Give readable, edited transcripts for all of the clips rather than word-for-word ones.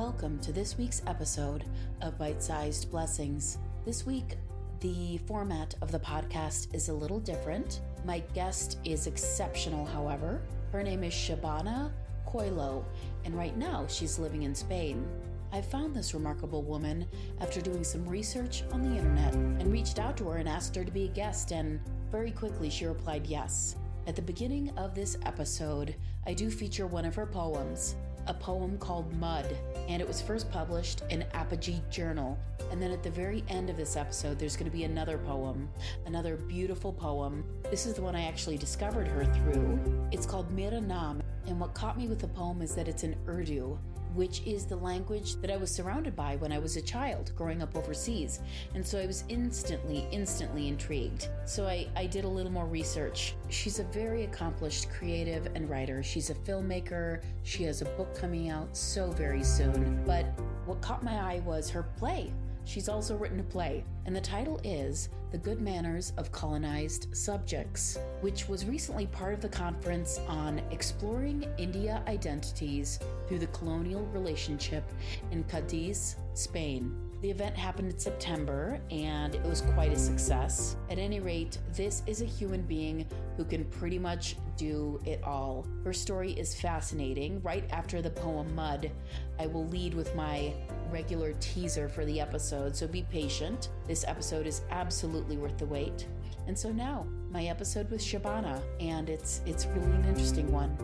welcome to this week's episode of Bite-Sized Blessings. This week, the format of the podcast is a little different. My guest is exceptional, however. Her name is Shabana Coelho, and right now she's living in Spain. I found this remarkable woman after doing some research on the internet and reached out to her and asked her to be a guest, and very quickly she replied yes. At the beginning of this episode, I do feature one of her poems, a poem called Mud, and it was first published in Apogee Journal. And then at the very end of this episode, there's going to be another poem, another beautiful poem. This is the one I actually discovered her through. It's called Mera Naam, and what caught me with the poem is that it's in Urdu, which is the language that I was surrounded by when I was a child growing up overseas. And so I was instantly intrigued. So I did a little more research. She's a very accomplished creative and writer. She's a filmmaker. She has a book coming out so very soon. But what caught my eye was her play. She's also written a play, and the title is The Good Manners of Colonized Subjects, which was recently part of the conference on exploring India identities through the colonial relationship in Cadiz, Spain. The event happened in September, and it was quite a success. At any rate, this is a human being who can pretty much do it all. Her story is fascinating. Right after the poem Mud, I will lead with my regular teaser for the episode, so be patient. This episode is absolutely worth the wait. And so now, my episode with Shabana, and it's really an interesting one.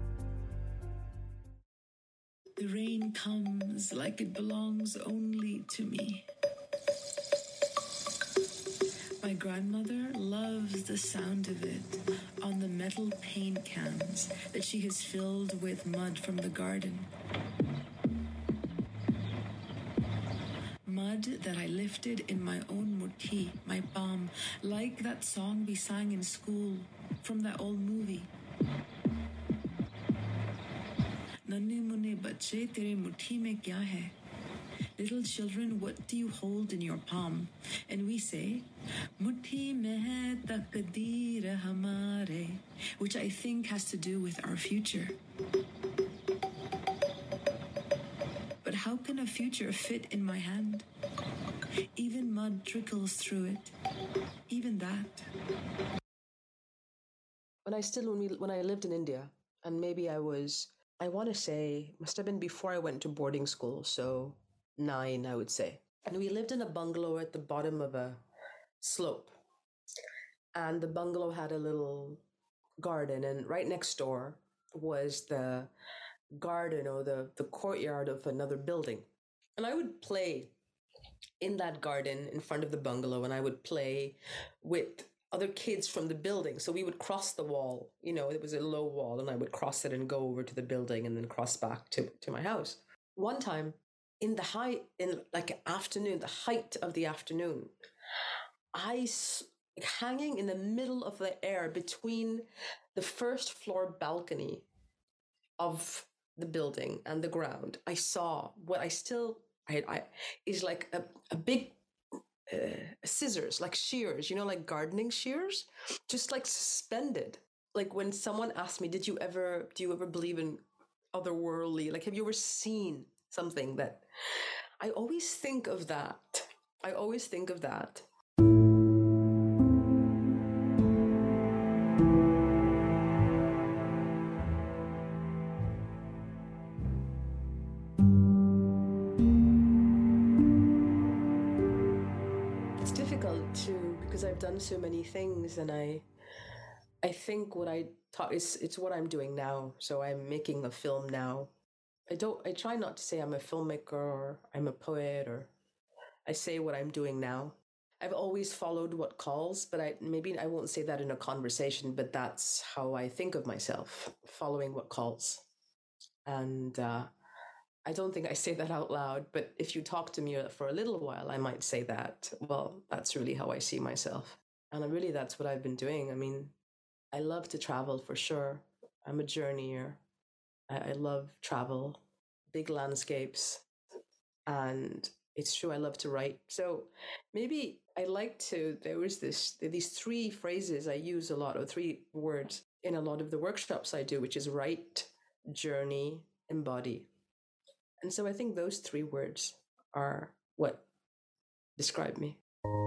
The rain comes like it belongs only to me. My grandmother loves the sound of it on the metal paint cans that she has filled with mud from the garden. Mud that I lifted in my own muthi, my palm, like that song we sang in school from that old movie. Nanne munne bache tere muthi mein kya hai? Little children, what do you hold in your palm? And we say, muthi mein hai takdeer hamare, which I think has to do with our future. But how can a future fit in my hand? Even mud trickles through it. Even that. When I lived in India, and maybe I want to say, must have been before I went to boarding school, so 9, I would say. And we lived in a bungalow at the bottom of a slope. And the bungalow had a little garden, and right next door was the garden or the courtyard of another building. And I would play in that garden in front of the bungalow, and I would play with other kids from the building. So we would cross the wall, it was a low wall, and I would cross it and go over to the building and then cross back to my house. One time in the height of the afternoon, hanging in the middle of the air between the first floor balcony of the building and the ground, I saw what is like a big scissors, like shears, like gardening shears, just like suspended. Like when someone asked me, do you ever believe in otherworldly, like have you ever seen something that I always think of that. Because I've done so many things, and I think what I taught it's what I'm doing now. So I'm making a film now. I try not to say I'm a filmmaker or I'm a poet, or I say what I'm doing now. I've always followed what calls, but maybe I won't say that in a conversation, but that's how I think of myself, following what calls. And I don't think I say that out loud, but if you talk to me for a little while, I might say that, well, that's really how I see myself. And really, that's what I've been doing. I mean, I love to travel for sure. I'm a journeyer. I love travel, big landscapes, and it's true, I love to write. So maybe there was these 3 phrases I use a lot, or 3 words in a lot of the workshops I do, which is write, journey, embody. And so I think those three words are what describe me.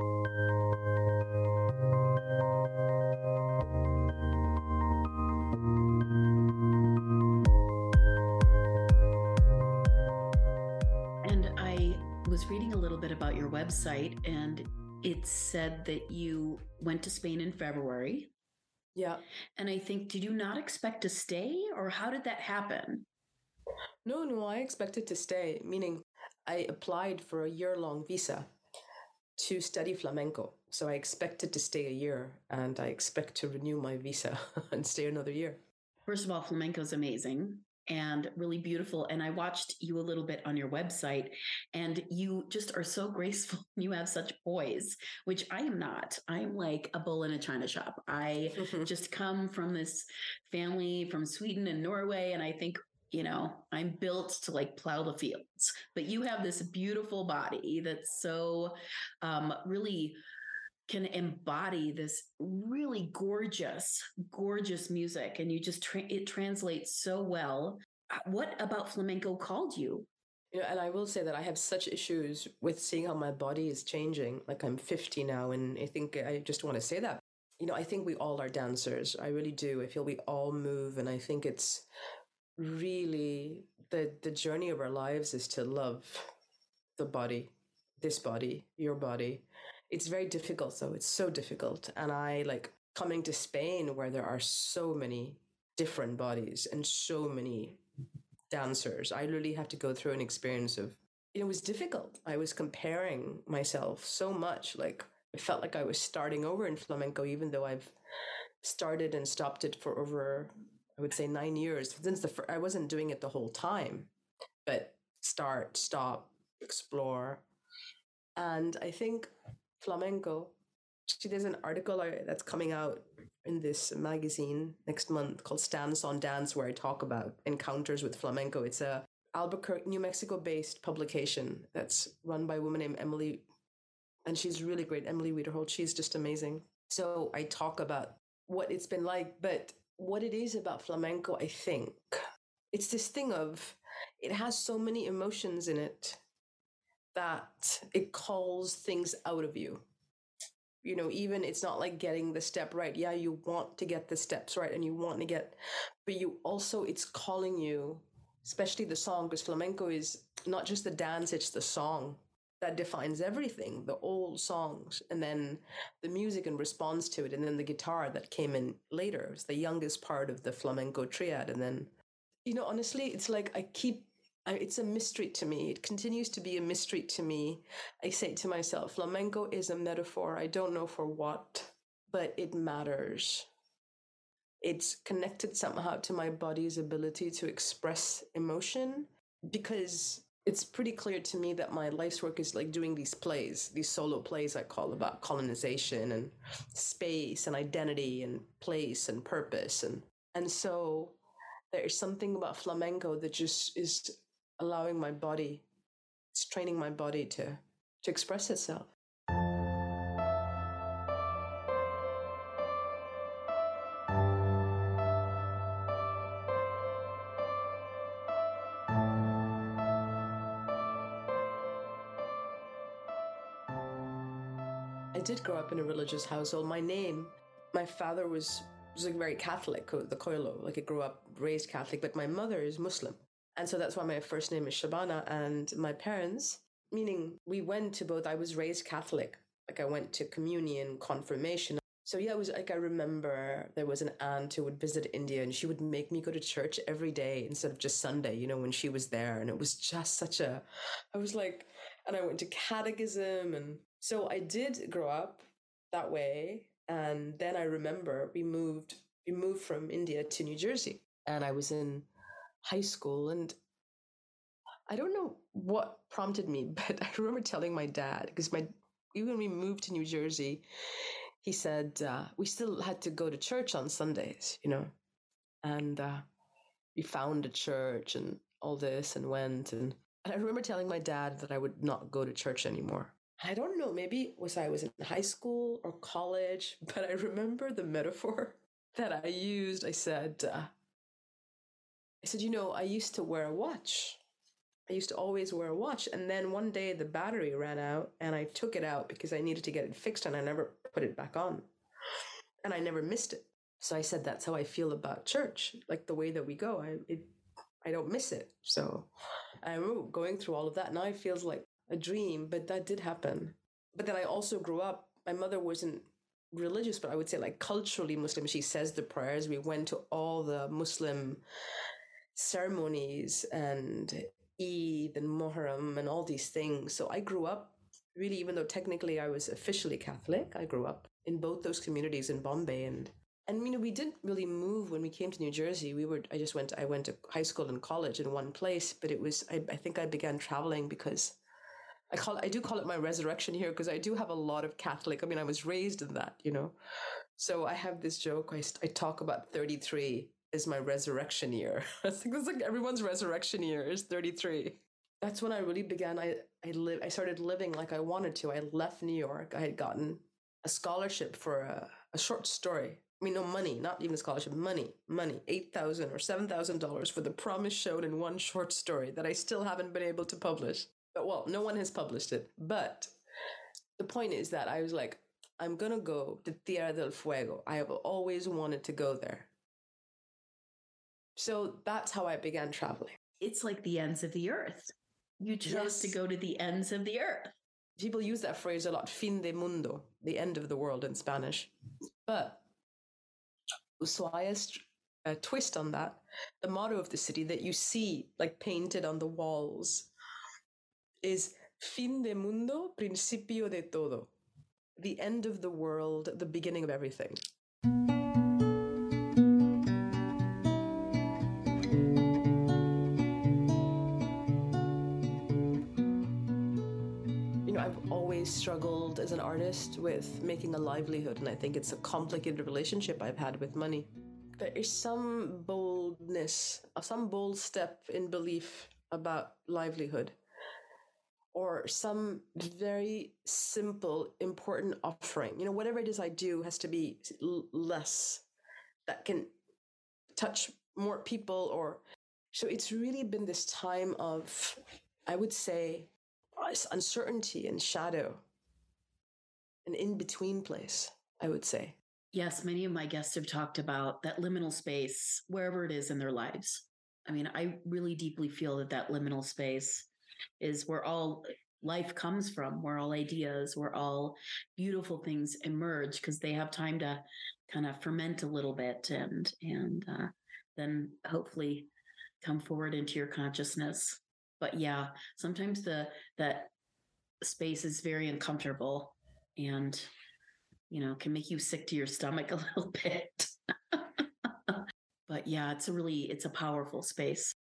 And I was reading a little bit about your website, and it said that you went to Spain in February. Yeah. And I think, did you not expect to stay, or how did that happen? No, I expected to stay, meaning I applied for a year-long visa to study flamenco. So I expected to stay a year, and I expect to renew my visa and stay another year. First of all, flamenco is amazing and really beautiful. And I watched you a little bit on your website, and you just are so graceful. You have such poise, which I am not. I'm like a bull in a china shop. I just come from this family from Sweden and Norway, and I think, you know, I'm built to like plow the fields. But you have this beautiful body that's so really can embody this really gorgeous, gorgeous music. And you just, it translates so well. What about flamenco called you? You know, and I will say that I have such issues with seeing how my body is changing. Like, I'm 50 now, and I think I just want to say that. You know, I think we all are dancers. I really do. I feel we all move, and I think it's really the journey of our lives is to love the body, this body, your body. It's very difficult, though. It's so difficult. And I like coming to Spain, where there are so many different bodies and so many dancers. I really have to go through an experience of, it was difficult. I was comparing myself so much. Like, it felt like I was starting over in flamenco, even though I've started and stopped it for over, I would say, 9 years. Since I wasn't doing it the whole time, but start, stop, explore. And I think flamenco, actually, there's an article that's coming out in this magazine next month called Stance on Dance, where I talk about encounters with flamenco. It's a Albuquerque, New Mexico based publication that's run by a woman named Emily, and she's really great. Emily Wiederholt, she's just amazing. So I talk about what it's been like, but what it is about flamenco, I think, it's this thing of, it has so many emotions in it that it calls things out of you. You know, even it's not like getting the step right. Yeah, you want to get the steps right, and you want to get, but you also, it's calling you, especially the song, because flamenco is not just the dance, it's the song that defines everything, the old songs, and then the music in response to it, and then the guitar that came in later. It's the youngest part of the flamenco triad. And then, you know, honestly, it's like it's a mystery to me. It continues to be a mystery to me. I say to myself, flamenco is a metaphor. I don't know for what, but it matters. It's connected somehow to my body's ability to express emotion, because it's pretty clear to me that my life's work is like doing these plays, these solo plays I call, about colonization and space and identity and place and purpose. And so there's something about flamenco that just is allowing my body, it's training my body to express itself. I did grow up in a religious household. My father was like very Catholic, the Koilo, like I grew up raised Catholic, but my mother is Muslim. And so that's why my first name is Shabana. And my parents, meaning we went to both, I was raised Catholic. Like I went to communion, confirmation. So yeah, it was like, I remember there was an aunt who would visit India, and she would make me go to church every day instead of just Sunday, you know, when she was there. And it was just I was like, and I went to catechism. And so I did grow up that way. And then I remember we moved from India to New Jersey, and I was in high school, and I don't know what prompted me, but I remember telling my dad, because even when we moved to New Jersey, he said, we still had to go to church on Sundays, you know, and we found a church and all this and went. And I remember telling my dad that I would not go to church anymore. I don't know, maybe I was in high school or college, but I remember the metaphor that I used. I said, you know, I used to wear a watch. I used to always wear a watch. And then one day the battery ran out and I took it out because I needed to get it fixed and I never put it back on. And I never missed it. So I said, that's how I feel about church. Like the way that we go, I don't miss it. So I remember going through all of that. Now it feels like a dream, but that did happen. But then I also grew up, my mother wasn't religious, but I would say like culturally Muslim. She says the prayers. We went to all the Muslim ceremonies and Eid and Muharram and all these things. So I grew up really, even though technically I was officially Catholic, I grew up in both those communities in Bombay. And you know, we didn't really move when we came to New Jersey. I went to high school and college in one place, but it was, I think I began traveling because I do call it my resurrection here because I do have a lot of Catholic. I mean, I was raised in that, you know. So I have this joke. I talk about 33 is my resurrection year. I think that's like everyone's resurrection year is 33. That's when I really began. I started living like I wanted to. I left New York. I had gotten a scholarship for a short story. I mean, no money, not even a scholarship, money, $8,000 or $7,000 for The Promise Shown in one short story that I still haven't been able to publish. But well, no one has published it. But the point is that I was like, I'm going to go to Tierra del Fuego. I have always wanted to go there. So that's how I began traveling. It's like the ends of the earth. You chose to go to the ends of the earth. People use that phrase a lot, fin de mundo, the end of the world in Spanish. But Ushuaia's twist on that, the motto of the city that you see like painted on the walls is fin de mundo, principio de todo. The end of the world, the beginning of everything. You know, I've always struggled as an artist with making a livelihood, and I think it's a complicated relationship I've had with money. There is some boldness, some bold step in belief about livelihood, or some very simple, important offering. You know, whatever it is I do has to be less, that can touch more people. Or so it's really been this time of, I would say, uncertainty and shadow, an in-between place, I would say. Yes, many of my guests have talked about that liminal space, wherever it is in their lives. I mean, I really deeply feel that liminal space is where all life comes from, where all ideas, where all beautiful things emerge, because they have time to kind of ferment a little bit and then hopefully come forward into your consciousness. But yeah, sometimes that space is very uncomfortable and, you know, can make you sick to your stomach a little bit. But yeah, it's a powerful space.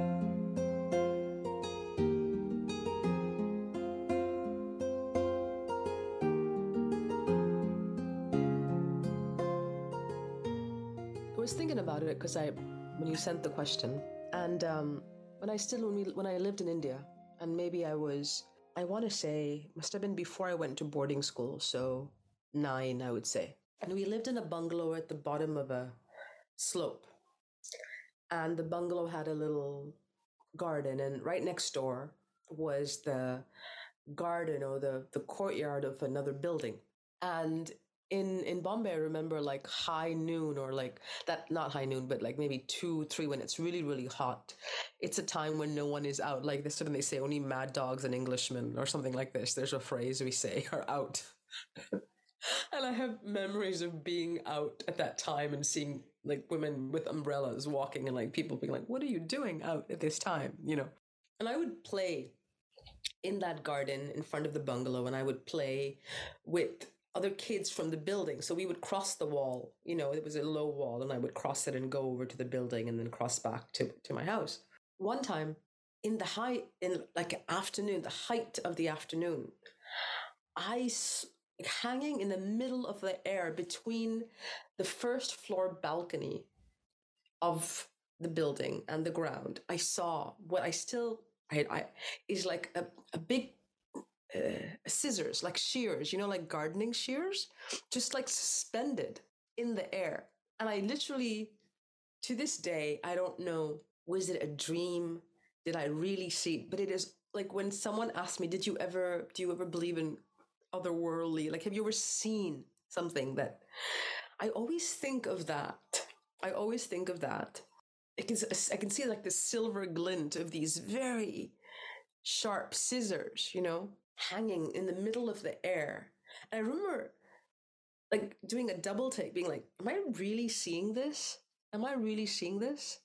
I was thinking about it because when you sent the question, and when I lived in India, and maybe I want to say, must have been before I went to boarding school, so 9, I would say. And we lived in a bungalow at the bottom of a slope, and the bungalow had a little garden, and right next door was the garden or the courtyard of another building. And in Bombay, I remember like high noon, or like that, not high noon, but like maybe 2-3 when it's really, really hot. It's a time when no one is out. Like this, when they say only mad dogs and Englishmen or something like this. There's a phrase we say, are out. And I have memories of being out at that time and seeing like women with umbrellas walking and like people being like, what are you doing out at this time? You know? And I would play in that garden in front of the bungalow, and I would play with other kids from the building. So we would cross the wall, you know, it was a low wall, and I would cross it and go over to the building and then cross back to my house. One time in the height of the afternoon, hanging in the middle of the air between the first floor balcony of the building and the ground, I saw what is like a big scissors, like shears, you know, like gardening shears, just like suspended in the air. And I literally, to this day, I don't know, was it a dream? did I really see? But it is like when someone asked me, do you ever believe in otherworldly? Like, have you ever seen something that? I always think of that. I always think of that. Because I can see like the silver glint of these very sharp scissors, hanging in the middle of the air. And I remember like doing a double take, being like, am I really seeing this? Am I really seeing this?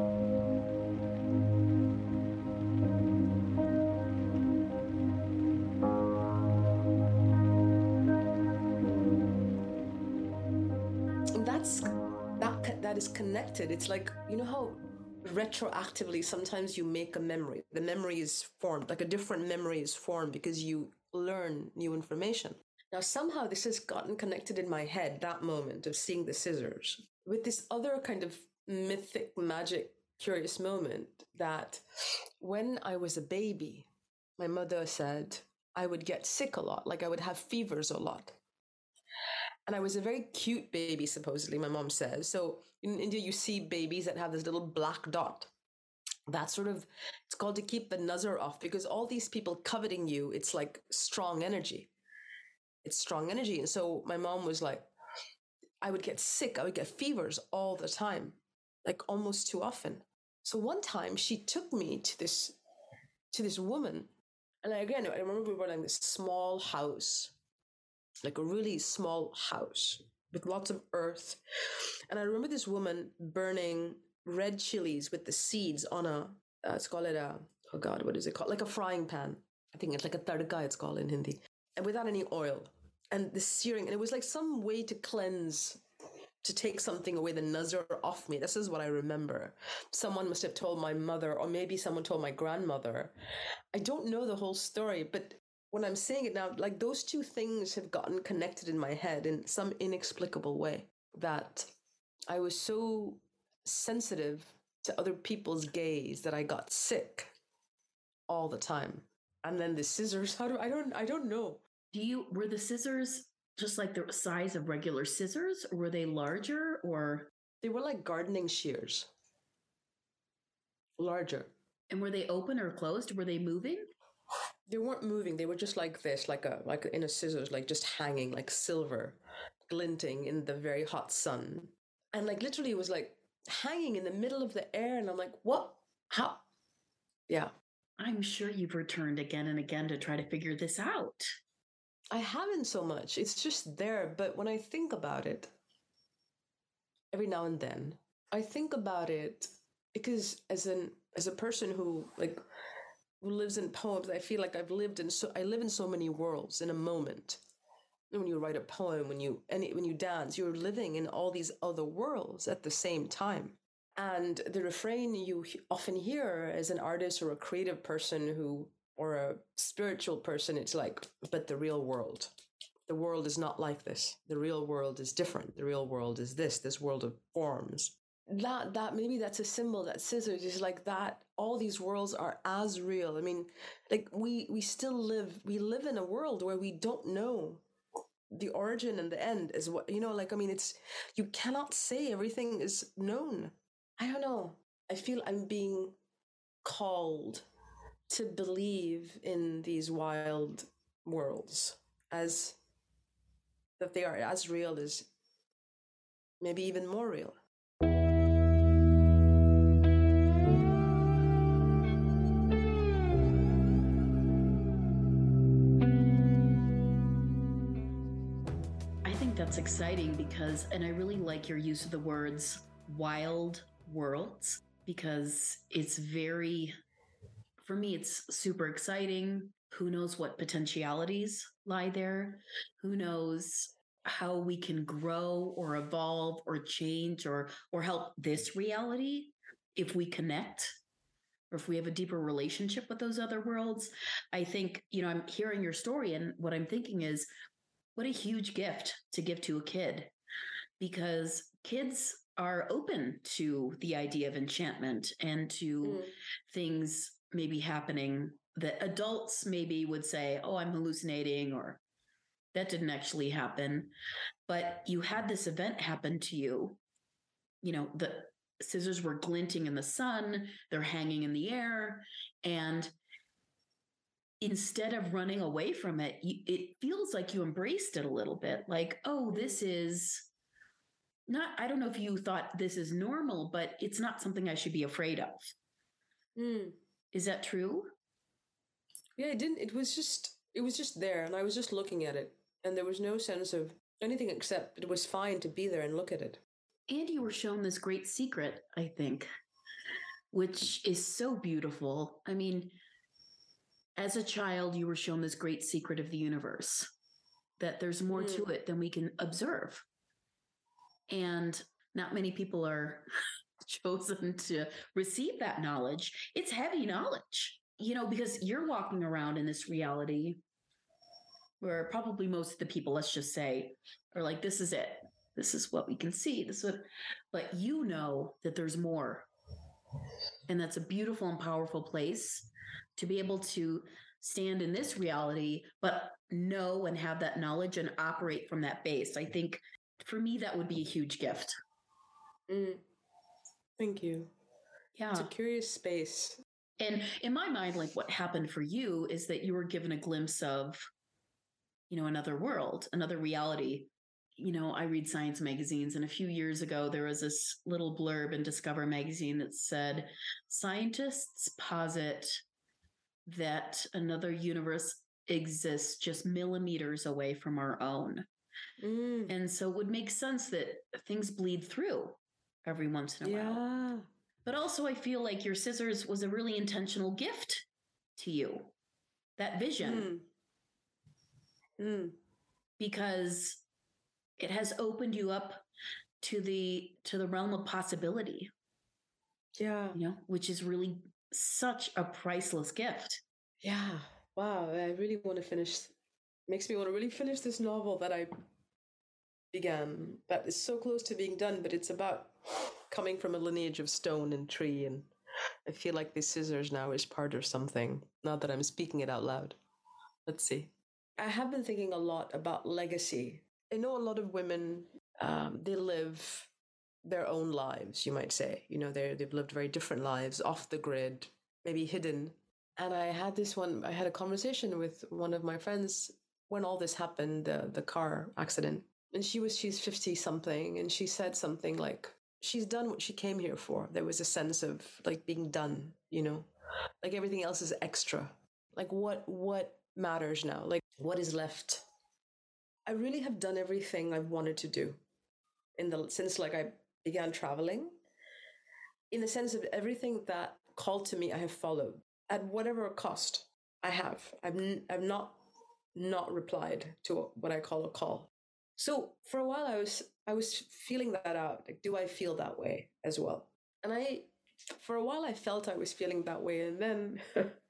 And that is connected. It's like, how retroactively sometimes you make a memory. The memory is formed, like a different memory is formed because you learn new information. Now, somehow this has gotten connected in my head, that moment of seeing the scissors, with this other kind of mythic, magic, curious moment that when I was a baby, my mother said I would get sick a lot, like I would have fevers a lot. And I was a very cute baby, supposedly, my mom says. So in India, you see babies that have this little black dot. That's it's called to keep the nazar off, because all these people coveting you, it's like strong energy. It's strong energy. And so my mom was like, I would get sick. I would get fevers all the time, like almost too often. So one time she took me to this woman. And I remember we were in this small house, like a really small house with lots of earth. And I remember this woman burning red chilies with the seeds on let's call it oh God, what is it called? Like a frying pan. I think it's like a tadka, it's called in Hindi. And without any oil. And the searing, and it was like some way to cleanse, to take something away, the nazar off me. This is what I remember. Someone must have told my mother, or maybe someone told my grandmother. I don't know the whole story, but when I'm saying it now, like those two things have gotten connected in my head in some inexplicable way, that I was so sensitive to other people's gaze that I got sick all the time. And then the scissors, I don't know. Were the scissors just like the size of regular scissors, or were they larger, or? They were like gardening shears. Larger. And were they open or closed? Were they moving? They weren't moving. They were just like this, like in a scissors, like just hanging, like silver, glinting in the very hot sun. And like literally it was like hanging in the middle of the air. And I'm like, what? How? Yeah. I'm sure you've returned again and again to try to figure this out. I haven't so much. It's just there. But when I think about it, every now and then, I think about it because as a person who lives in poems, I feel like I live in so many worlds in a moment. And when you write a poem, when you dance, you're living in all these other worlds at the same time. And the refrain you often hear as an artist or a creative person or a spiritual person, it's like, but the real world is not like this. The real world is different. The real world is this world of forms. That maybe that's a symbol, that scissors is like that. All these worlds are as real. I mean, like we live in a world where we don't know the origin and the end is what, it's, you cannot say everything is known. I don't know. I feel I'm being called to believe in these wild worlds as that they are as real as, maybe even more real. I think that's exciting because, and I really like your use of the words wild worlds, because it's for me, it's super exciting. Who knows what potentialities lie there? Who knows how we can grow or evolve or change or help this reality if we connect, or if we have a deeper relationship with those other worlds. I think, I'm hearing your story, and what I'm thinking is, what a huge gift to give to a kid, because kids are open to the idea of enchantment and to things maybe happening that adults maybe would say, oh, I'm hallucinating, or that didn't actually happen. But you had this event happen to you, scissors were glinting in the sun, they're hanging in the air, and instead of running away from it, it feels like you embraced it a little bit. Like, oh, this is not, I don't know if you thought this is normal, but it's not something I should be afraid of. Is that true? Yeah, it was just there, and I was just looking at it, and there was no sense of anything except it was fine to be there and look at it. And you were shown this great secret, I think, which is so beautiful. I mean, as a child, you were shown this great secret of the universe, that there's more to it than we can observe. And not many people are chosen to receive that knowledge. It's heavy knowledge, because you're walking around in this reality where probably most of the people, let's just say, are like, this is it. This is what we can see. But you know that there's more. And that's a beautiful and powerful place to be able to stand in this reality, but know and have that knowledge and operate from that base. I think for me, that would be a huge gift. Thank you. Yeah. It's a curious space. And in my mind, like what happened for you is that you were given a glimpse of, another world, another reality. I read science magazines, and a few years ago, there was this little blurb in Discover magazine that said, scientists posit that another universe exists just millimeters away from our own. And so it would make sense that things bleed through every once in a while. But also I feel like your scissors was a really intentional gift to you, that vision. Because it has opened you up to the realm of possibility. Yeah. Which is really such a priceless gift. Yeah. Wow. I really want to makes me want to really finish this novel that I began, that is so close to being done, but it's about coming from a lineage of stone and tree, and I feel like these scissors now is part of something, not that I'm speaking it out loud. Let's see. I have been thinking a lot about legacy. I know a lot of women, they live their own lives, you might say. They've lived very different lives, off the grid, maybe hidden. And I had a conversation with one of my friends when all this happened, the car accident. And she's 50 something, and she said something like, she's done what she came here for. There was a sense of like being done, like everything else is extra. Like what matters now? Like what is left? I really have done everything I've wanted to do since like I began traveling. In the sense of everything that called to me, I have followed at whatever cost I have. I've not replied to what I call a call. So for a while I was feeling that out. Like, do I feel that way as well? And for a while I felt I was feeling that way. And then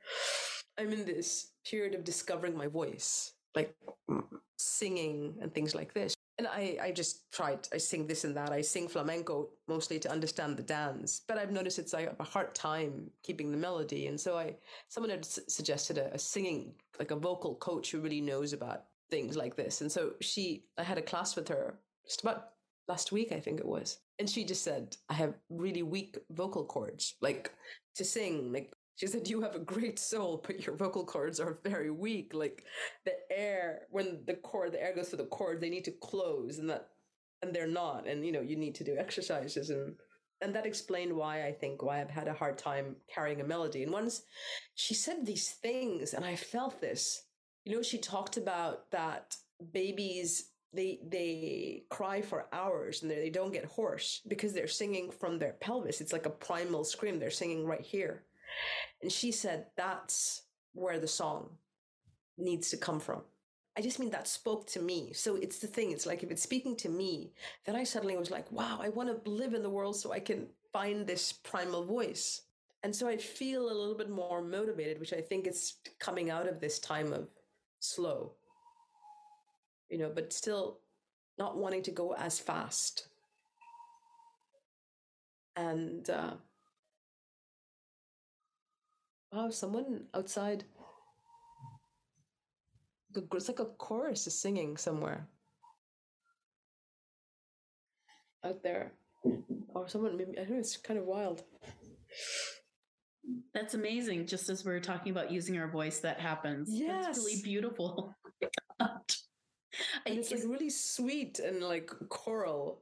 I'm in this period of discovering my voice, like singing and things like this. And I just I sing this and that. I sing flamenco mostly to understand the dance, but I've noticed I have a hard time keeping the melody. And so someone had suggested a singing, like a vocal coach who really knows about things like this. And so I had a class with her just about last week, I think it was. And she just said, I have really weak vocal cords, like to sing. Like she said, you have a great soul, but your vocal cords are very weak. Like the air, when the air goes through the cord, they need to close and they're not. And, you need to do exercises. And that explained why I've had a hard time carrying a melody. And once she said these things and I felt this, she talked about that babies, they cry for hours and they don't get hoarse because they're singing from their pelvis. It's like a primal scream. They're singing right here. And she said, that's where the song needs to come from. I just mean that spoke to me. So it's the thing. It's like if it's speaking to me, then I suddenly was like, wow, I want to live in the world so I can find this primal voice. And so I feel a little bit more motivated, which I think is coming out of this time of slow, but still not wanting to go as fast. And wow, someone outside, it's like a chorus is singing somewhere out there. or someone, maybe, I don't know, it's kind of wild. That's amazing. Just as we're talking about using our voice, that happens. Yes. That's really beautiful. And it's like really sweet and like choral.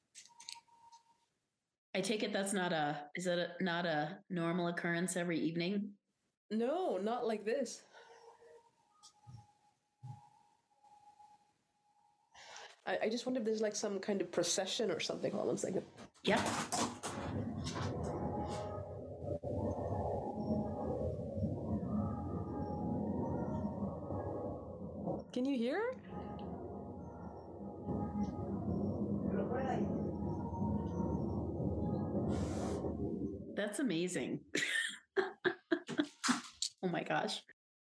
I take it that's not not a normal occurrence every evening? No, not like this. I just wonder if there's like some kind of procession or something. Hold on 1 second. Yep. Can you hear? That's amazing. Oh my gosh.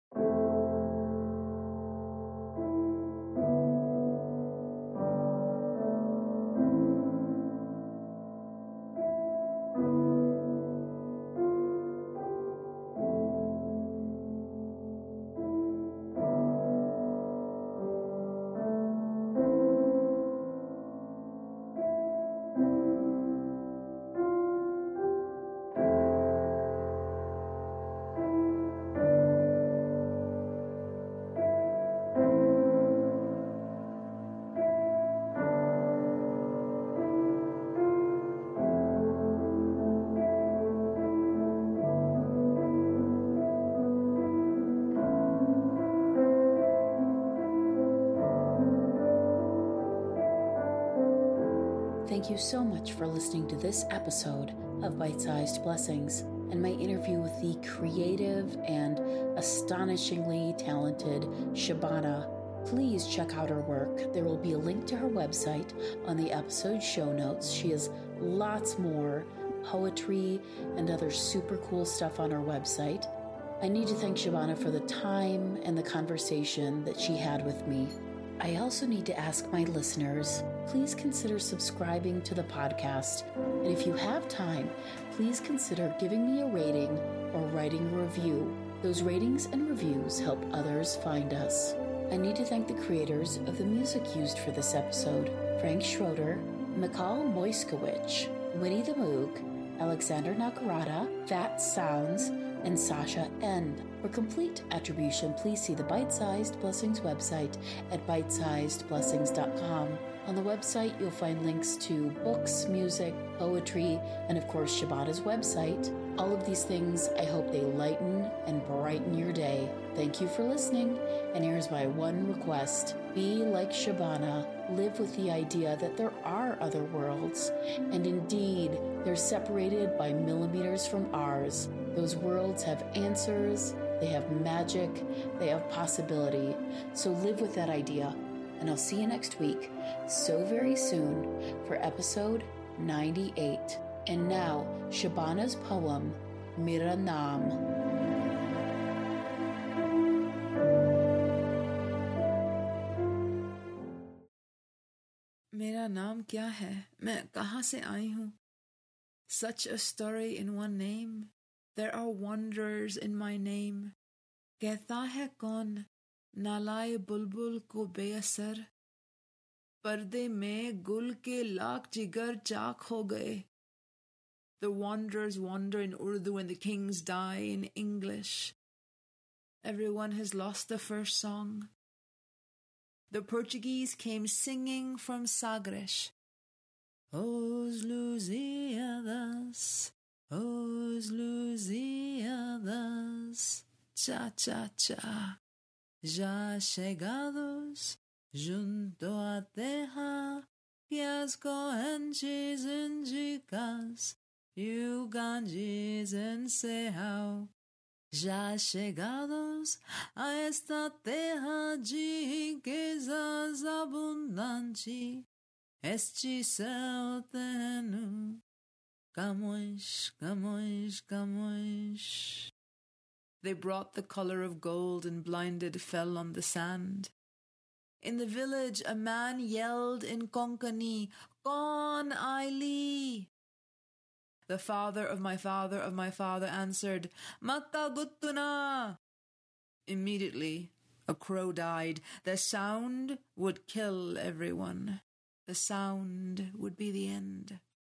Thank you so much for listening to this episode of Bite-Sized Blessings and my interview with the creative and astonishingly talented Shabana. Please check out her work. There will be a link to her website on the episode show notes. She has lots more poetry and other super cool stuff on her website. I need to thank Shabana for the time and the conversation that she had with me. I also need to ask my listeners, please consider subscribing to the podcast. And if you have time, please consider giving me a rating or writing a review. Those ratings and reviews help others find us. I need to thank the creators of the music used for this episode: Frank Schroeder, Mikhail Moiskowicz, Winnie the Moog, Alexander Nakarada, Fat Sounds, and Sasha N. For complete attribution, please see the Bite-Sized Blessings website at bitesizedblessings.com. On the website, you'll find links to books, music, poetry, and of course, Shabana's website. All of these things, I hope they lighten and brighten your day. Thank you for listening, and here's my one request. Be like Shabana. Live with the idea that there are other worlds, and indeed, they're separated by millimeters from ours. Those worlds have answers, they have magic, they have possibility. So live with that idea, and I'll see you next week, so very soon, for episode 98. And now, Shabana's poem, Mera Naam. मेरा नाम क्या है? मैं कहाँ से आई हूँ? Such a story in one name. There are wonders in my name. कहता है कौन नालाए बुलबुल को बेअसर, पर्दे में गुल के लाख जिगर चाक हो गए. The wanderers wander in Urdu and the kings die in English. Everyone has lost the first song. The Portuguese came singing from Sagres. Os Lusíadas, os Lusíadas, cha cha cha, já chegados junto à terra que as correntes indicas e o Ganges encerrou. Já chegados a esta terra de riquezas abundante, este céu terreno, Camões, Camões, Camões. They brought the color of gold and blinded fell on the sand. In the village a man yelled in Konkani, Kon Aili. The father of my father answered, Makka Guttuna. Immediately, a crow died. The sound would kill everyone. The sound would be the end.